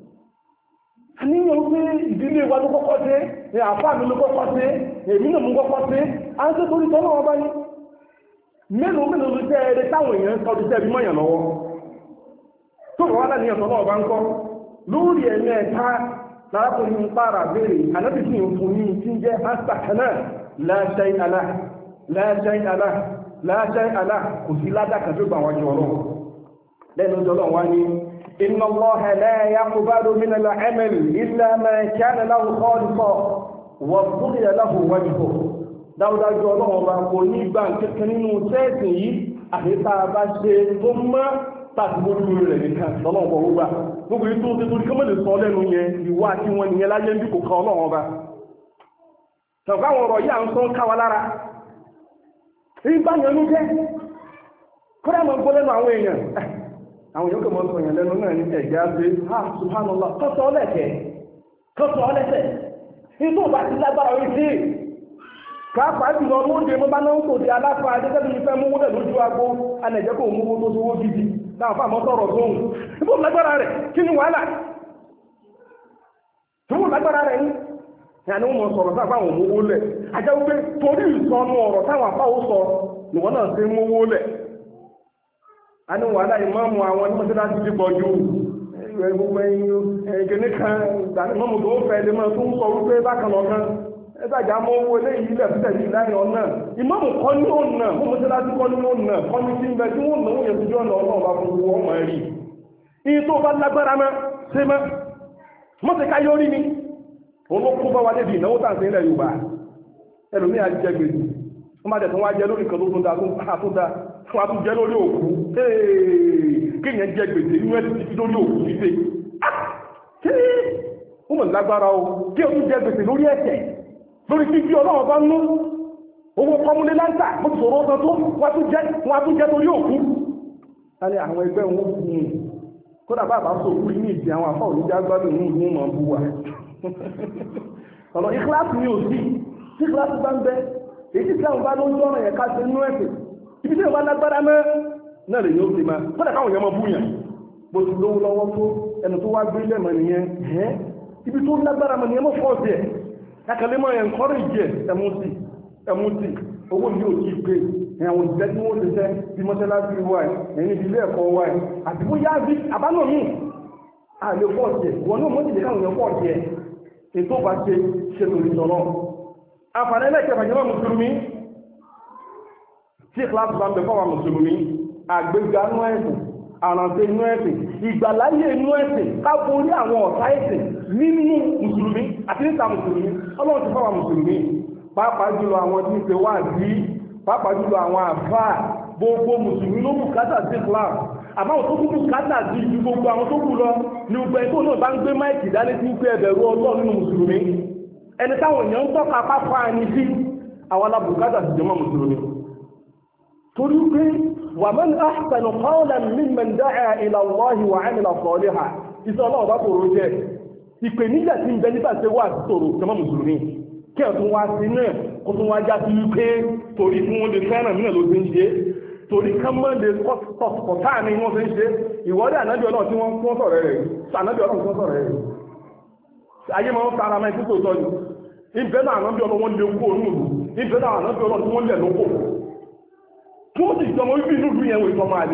àníyàn pé ìdílé wa ló kọ́kọ́ ṣe àfá mi ló kọ́kọ́ ṣe èmi náà mú kọ́kọ́ ṣe a ń ṣe torí tọ́lọ́ ọba ní mélòó mélòó ló jẹ́ ẹrẹ táwọn èèyàn sọ ti tẹ́bí mọ́yàn lọ́wọ́ tó rọ̀ wá láníyàn tọ́lọ́ ọba ń kọ́ lórí ẹ̀mí ẹ̀ta lárákùnrin ń pààrà béèrè ànábì sí ìfún ní tí ń jẹ́ áṣà kanáà láṣẹ àlá láṣẹ àlá láṣẹ àlá kò sí ládàkà tó gbà wájú ọlọ́run lẹ́nu ọjọ́ wá ní إن الله لا يقبل من العمل إلا ما كان له خالصا وابتغي له وجهه dáúdájú ọlọ́run ọba kò ní gbà kẹ́kẹ́ nínú sẹ́ẹ̀sì yìí àfíta bá ṣe tó mọ́ tàbí gbogbo rẹ̀ nìkan lọ́lọ́run ọba gbogbo gbogbo yìí tó ń tẹ́tọ́ kí wọ́n lè sọ lẹ́nu yẹn ìwà àti wọn nìyẹn láyé ń bí kò kan ọlọ́run ọba tọ̀gbà àwọn ọ̀rọ̀ yìí à ń sọ ń káwa lára ìgbà yẹn ló jẹ́ kọ́dà mọ́ gbọ́ lẹ́nu àwọn èèyàn àwọn yóò kọ̀ mọ́ sọ èèyàn lẹ́nu náà ní ẹ̀jẹ̀ àti ha subhanallah kọ́sọ̀ ọlẹ́kẹ̀ kọ́sọ̀ ọlẹ́sẹ̀ inú bá ti lágbára orí sí káàpàá jùlọ lóde mọ́ bá náà ń kò di aláfà adẹ́gẹ́bí ní fẹ́ múwó lẹ̀ lójú agbó alẹ́jẹ́ kò múwó tó sówó gidi náà fà mọ́ sọ̀rọ̀ tóun ibò lágbára rẹ̀ kí ni wàhálà tí wọ́n lágbára rẹ̀ ní ìyàní wọn sọ̀rọ̀ sáà fáwọn múwó lẹ̀ ajá wípé torí ìsọnù ọ̀rọ̀ táwọn afáwó sọ nìwọ́n náà sí múwó lẹ̀ a ní wàhálà ìmáàmù àwọn ní mọ́sílá ti ti pọ̀jú gbogbo ẹ̀yìn kan ìgbàní mọ́mù tó fẹ́ lè mọ́ tó ń sọ wípé bákan lọ́kàn ẹgbàjá mọ́ owó eléyìí ilẹ̀ fífẹ̀ sí láyé ọ̀nà ìmáàmù kọ́ ní ọ̀nà mọ́ mọ́sílá ti kọ́ ní ọ̀nà kọ́ ní sí ibẹ̀ tí wọ́n náwó yẹ síjú ọ̀nà ọ̀nà ọba fún owó ọmọ rí iye tó bá lágbára mọ́ ṣe mọ́ mọ́ ti ká yọrí ni òun ló kó bá wa débi ìnáwó tàǹsí ilẹ̀ Yorùbá ẹlòmíà jẹ gbèsè wọ́n má dẹ̀ tó wá jẹ lórí kan tó tún da tó da fún àtúnjẹ lórí òkú kéèyàn jẹ gbèsè inú ẹ̀sì títí lórí òkú títí kí ó mọ̀ lágbára o kí o tún jẹ gbèsè lórí ẹ̀ṣẹ̀ lórí kíkí ọlọ́run bá nú owó kọmúlé láńtà bó ti sọ̀rọ̀ ọ̀sán tó wọ́n tún jẹ́ torí òkú láti àwọn ẹgbẹ́ wọn kú un kódà bá bá sọ orí ní ìdí àwọn afọ́ òníjà gbádùn ní ìlú mọ̀ bú wa ọ̀nà ìkíláàsì ni ò sí tí ìkíláàsì bá ń bẹ èyí tí àwọn bá ló ń jọ́rọ̀ yẹn ká ṣe nínú ẹ̀sìn ibi tí ìwà lágbára mẹ́ náà lè yóò ti máa kódà káwọn yẹn mọ bú yàn bó ti lówó lọ́wọ́ tó ẹnu tó wá gbé lẹ́mọ̀ nìyẹn ẹ́ ibi tó lágbára mọ̀ nìyẹn mọ́ fọ́ọ̀sì ẹ̀ akẹ́lẹ́ mọ́ ẹ̀ ń kọ́rọ̀ ìjẹ́ ẹmú sí ẹmú sí owó ní òjì pé ẹ̀wọ̀n ìjẹ́ tí wọ́n ti fẹ́ bí mọ́ṣáláṣí wà ẹ̀yìn ilé ẹ̀kọ́ wà àti bóyá bí àbánà míì àlè fọ́ọ̀sì ẹ̀ wọn náà mọ́ ti lè káwọn yẹn fọ́ọ̀sì ẹ̀ ètò bá ṣe ṣe lórí sọ̀rọ̀ àǹfààní ẹlẹ́kẹ̀ẹ́fà jẹ́ mùsùlùmí tí ìkìláàsì bá ń bẹ fọ́wà mùsùlùmí àgbéga inú ẹ̀sìn àrànṣe inú ẹ̀sìn ìgbàláyé inú ẹ̀sìn káborí àwọn ọ̀tá ẹ̀sìn nínú mùsùlùmí àti níta mùsùlùmí ọlọ́run ti fọ́wà mùsùlùmí pàápàá jùlọ àwọn tí ń ṣe wá sí pàápàá jùlọ àwọn àfáà gbogbo mùsùlùmí ló bùkátà sí ìkìláàsì àbáwọn tó kúkú kátà sí ju gbogbo àwọn tó kú lọ ní gbogbo ẹ̀ tó náà bá ń gbé máìkì dálé tí ń pé ẹbẹ̀rù ọlọ́run nínú mùsùlùmí ẹni táwọn èèyàn ń tọ́ka pápá ẹni sí àwọn alábùkátà sí jọmọ́ mùsùlùmí torí pé wà man ahsanu qawlan mimman da'a ila Allahi wa 'amila salihan iṣẹ́ ọlọ́run bá kòrò jẹ́ ìpè níjà tí ń bẹ nígbà tí wà sí tòrò jọmọ́ mùsùlùmí kí ẹ̀ tún wá sí náà kó tún wá já sí wípé torí fún wọn lè fẹ́ràn mí náà ló ti ń ṣe torí kánmọ́ lè kọ̀tà ní wọ́n fi ń ṣe ìwọ́dẹ̀ ànábì ọlọ́run tí wọ́n fún sọ̀rọ̀ rẹ̀ ànábì ọlọ́run tí wọ́n sọ̀rọ̀ rẹ̀ ayé máa ń fara máa tí kò tọ́ ni ìbẹ́ náà ànábì ọlọ́run lè kó òun ìlú ìbẹ́ náà ànábì ọlọ́run tí wọ́n lẹ̀ lóko tí wọ́n sì jọmọ wípé inú ìlú yẹn wò ìtọ́ máa lè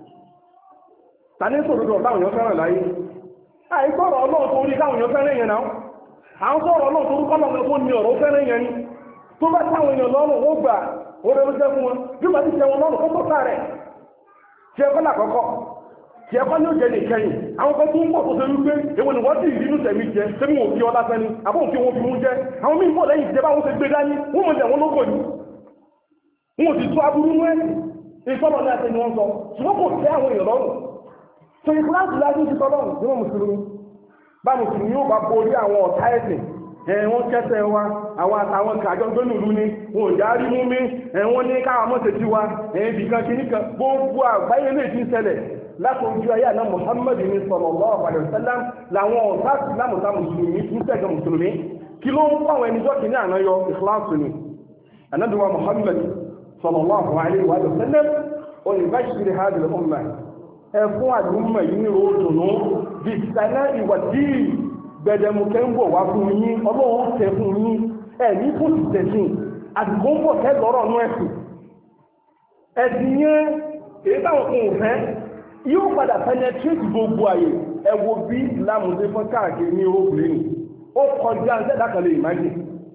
ta ní sọ̀rọ̀ dọ̀ táwọn èèyàn fẹ́ràn láyé àìsọ̀rọ̀ ọlọ́run tó rí káwọn èèyàn fẹ́ràn yẹn náà à ń sọ̀rọ̀ ọlọ́run tó rí kọ́lọ́run tó ní ọ̀rọ̀ fẹ́ràn yẹn ni tó bá táwọn èèyàn lọ́rùn ó gbà ó rẹ̀ lọ́jẹ́ fún wọn bí wọ́n ti tẹ wọn lọ́rùn kọ́kọ́ sáré tí ẹkọ́ làkọ́kọ́ tí ẹkọ́ ní òjẹ́ nìkẹyìn àwọn kan tó ń pọ̀ tó ṣe wípé èwo ni wọ́n sì ìdínú tẹ̀mí jẹ tẹ́mí wọn kí ọlá fẹ́ni àbọ̀n kí wọ́n fi mú jẹ́ àwọn míì pọ̀ lẹ́yìn ìjẹba wọn ṣe gbé dání wọ́n mọ̀ jẹ́ wọn lóko ní wọn ò sì tó aburú mú ẹ́ ìfọ́nà ní àtẹni wọn sọ ṣùgbọ́n kò tẹ́ àwọn èèyàn lọ́rùn tó ìkíláàsì láti ń ṣe tọ́lọ́rùn ní wọn mùsùlùmí bá mùsùlùmí yóò bá borí àwọn ọ̀tá ẹ̀sìn ẹ̀wọ́n kẹsẹ̀ wa àwọn àtàwọn kàjọ gbẹ́nùlú ni wọn ò já rí mú mi ẹ̀wọ́n ní káwọn mọ́sẹ̀ tí wa ẹ̀yìn bìkan kìíní kan gbogbo àgbáyé lè ti ń ṣẹlẹ̀ láti ojú ayé àná Muhammad ní sallallahu alaihi wasallam làwọn ọ̀tá ìsìlámùtà mùsùlùmí ń tẹ̀gẹ̀ mùsùlùmí kí ló ń fáwọn ẹni jọ́ kìíní àná yọ ìkíláàsì ni anábìwá Muhammad sallallahu alaihi wasallam olùbáṣirí hadhihi al-umma ẹ fún àdúmọ̀ yìí ní ròdùnú bí sànà ìwà díì gbẹ̀dẹ̀mùkẹ́ ń bọ̀ wá fún yín ọlọ́run tẹ fún yín ẹ̀ní fún ìtẹ̀sìn àdìgbò ń bọ̀ tẹ́ lọ́rọ̀ ní ẹ̀sìn ẹ̀sìn yẹn èyí táwọn fún òfẹ́ yóò padà penetrate gbogbo àyè ẹ wo bí lámùdé fún káàkiri ní obìnrin ó kọjá ń tẹ́lá kan lè májì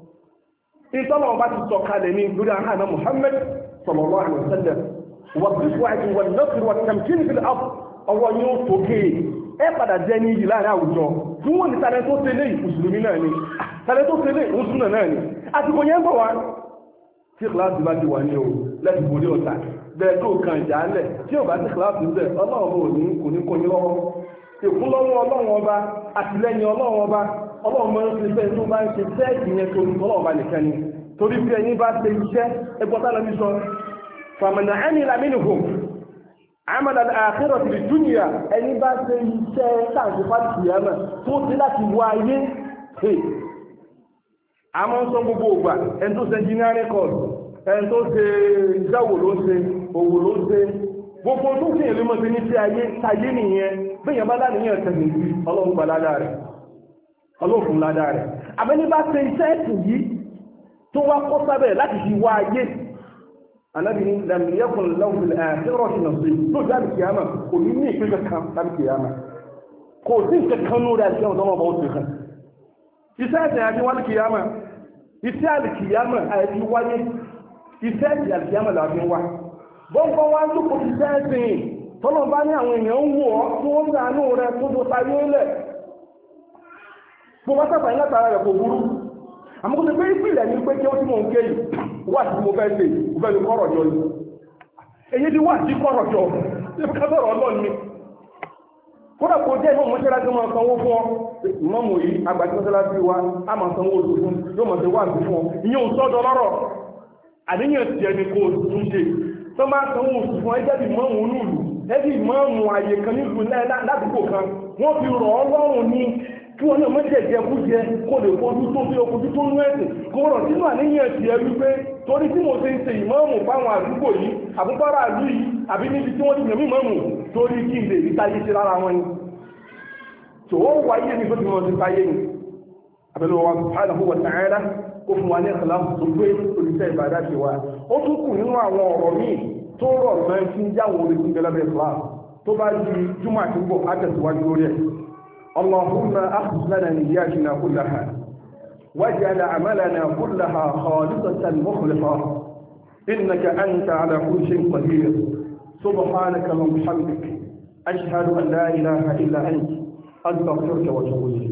ìtọ́nà ọba ti sọ kalẹ̀ ní lórí àhánà Muhammad sallallahu alaihi wasallam wà bíṣù àti wà nọ́sìrì wà tẹ̀mkín fi ọwọ́ yóò tókè ẹ padà jẹ́ ní ìyí láàrin àwùjọ tí wọ́n ní tàrẹ tó tẹ́lẹ̀ ìmùsùlùmí náà ni tàrẹ tó tẹ́lẹ̀ ìmùsùlùmí náà ni àtìkò yẹn bọ̀ wá tí kìláàsì bá ti wà ní o lẹ́tì borí ọ̀tá bẹ́ẹ̀ tó kàn ìjà lẹ̀ tí ò bá ti kìláàsì ń bẹ̀ ọlọ́run ò ní kò ní kò ní lọ́wọ́ ìkúnlọ́wọ́ ọlọ́run ọba àtìlẹ́yìn ọlọ́run ọba ọlọ́run mọ́ ń fẹ́ tó bá ń ṣe sẹ́ẹ̀kì yẹn torí ọlọ́run ọba nìkan ni torí bí ẹni bá ṣe iṣẹ́ ẹgbọ́tà lọ́bí sọ fàmìnà ẹni làmínìhò àmàlà àkírọ̀ ti di dúnìyà ẹni bá ṣe iṣẹ́ káàkiri fásitì yàmà tó ti láti wá ayé àmọ́ ń sọ gbogbo ògbà ẹni tó ṣe engineering course ẹni tó ṣe ìjáwò ló ṣe òwò ló ṣe gbogbo tó fi èlé mọ́ sí ní sí ayé tayé nìyẹn bẹ́yàn bá láníyàn tẹ̀lé sí ọlọ́run gbà ládàá rẹ̀ ọlọ́run ládàá rẹ̀ àbẹ́ni bá ṣe iṣẹ́ ẹ̀sìn yìí tó wá kọ́ sábẹ̀ láti fi wá ayé Ànábì ní lẹ́mìíyẹ́kùn lọ́wọ́ àṣírọ̀ṣì náà sí lójú àbìkìyàmà kò ní ní ìpínlẹ̀ kan àbìkìyàmà kò sí ìkẹ́kàn lórí àṣíyàn tó wọ́n bá ó ti hàn iṣẹ́ ẹ̀sìn àti wọ́n àbìkìyàmà iṣẹ́ àbìkìyàmà àti wáyé iṣẹ́ ẹ̀sìn àbìkìyàmà làbí wá bọ́ǹkọ́ wá ń dúkò iṣẹ́ ẹ̀sìn tọ́lọ̀ bá ní àwọn èèyàn ń wò ọ́ tí wọ́n ń sàánú rẹ̀ tó tó tayé lẹ̀ bó bá sàfàyí látara rẹ̀ kò burú àmọ́ pé ìpìlẹ̀ ní pé kí ó tí mò ń ké yìí wà tí mo fẹ́ ṣe mo fẹ́ ní kọ́rọ̀ jọ yìí èyí ti wà sí kọ́rọ̀ jọ ní kásọ̀rọ̀ ọlọ́run ni kódà kò jẹ́ ìmọ̀ mọ́ṣẹ́lá tí wọ́n sanwó fún ọ mọ́mù yìí agbàtí mọ́sálásí wa a máa sanwó oṣù fún yóò mọ̀ sí wà sí fún ọ ìyẹn ò sọ́dọ̀ lọ́rọ̀ àníyàn ti ẹni kò tún ṣe tó máa sanwó oṣù fún ẹgbẹ́ bí mọ́mù nílùú ẹbí mọ́mù àyè kan nílùú ládùúgbò kan wọ́n fi rọ̀ ọ́ lọ́rùn ní kí wọ́n náà mọ́jẹ̀jẹ̀ kú jẹ kó lè fojú tó bí ojú tó nú ẹ̀sìn kó rọ̀ sínú àníyàn ti ẹ wípé torí tí mo ṣe ń ṣe ìmọ̀ọ́mù fáwọn àdúgbò yìí àbúgbára àlú yìí àbí níbi tí wọ́n ti yàn mí mọ́mù torí kí n lè rí táyé ṣe lára wọn ni tó ó wáyé ní tó ti mọ̀ sí táyé ni abẹ́lẹ́ wa subhanahu wa ta'ala kó fún wa ní ìkàlámù tó gbé olùsẹ́ ìbàdá ṣe wa ó tún kù nínú àwọn ọ̀rọ̀ míì tó rọ̀ náà fi ń jáwọ́ orí fún gẹ́lẹ́bẹ̀ islam tó bá di júmọ̀ àti gbọ̀ àtẹ̀síwájú lórí ẹ̀ اللهم أخذ لنا نياتنا كلها واجعل عملنا كلها خالصة مخلصة إنك أنت على كل شيء قدير سبحانك اللهم وبحمدك أشهد أن لا إله إلا أنت أستغفرك وأتوب إليك